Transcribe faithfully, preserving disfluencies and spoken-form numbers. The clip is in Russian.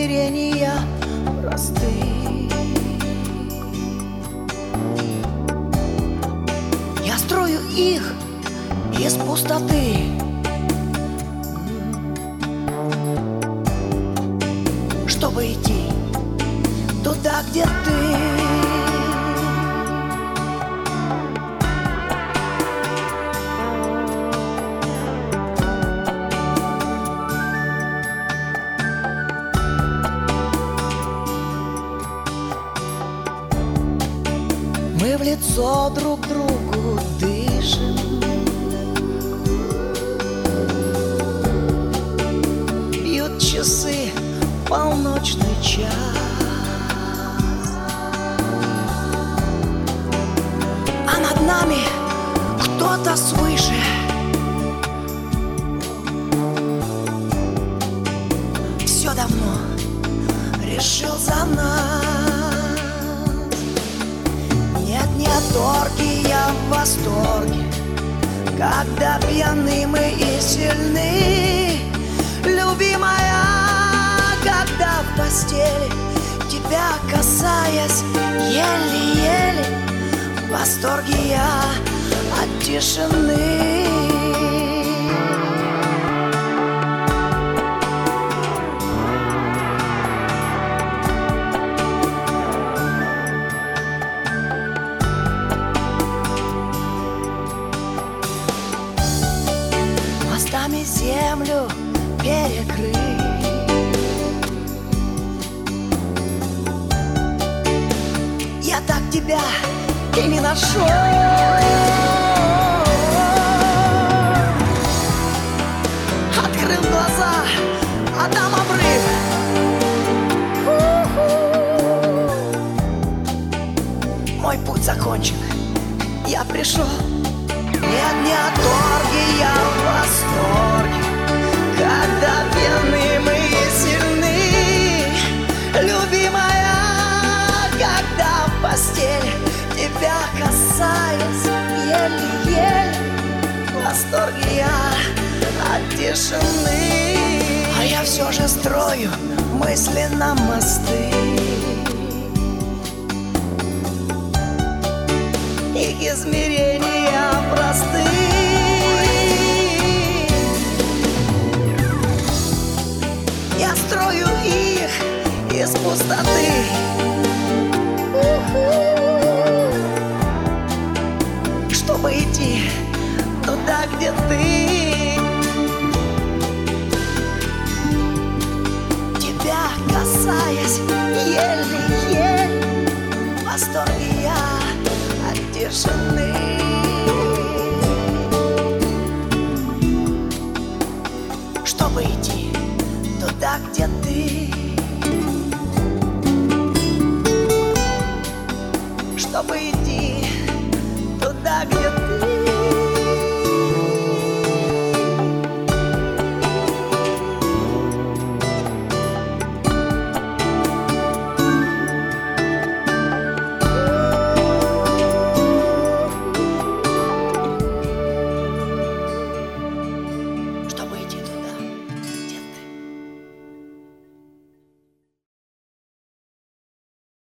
измерения просты. Я строю их из пустоты, чтобы идти туда, где ты. Мы в лицо друг другу дышим, бьют часы, полночный час, а над нами кто-то свыше все давно решил за нас. Нет, не торги, я в восторге, когда пьяны мы и сильны. Любимая, когда в постели, тебя касаясь еле-еле, в восторге я от тишины. Мостами землю перекрыть, я так тебя и не нашел. Открыл глаза, а там обрыв. Мой путь закончен, я пришел. Нет, не от торги, я в восторге, когда пьяны мы и сильны. Любимая, когда в постели, тебя касаясь еле-еле, в восторге я от тишины. А я все же строю мысленно мосты, их измерения просты. Я строю их из пустоты, чтобы идти туда, где ты. Тебя касаясь еле-еле, в восторге я от тишины. Чтобы идти туда, где ты. Чтобы идти туда, где ты.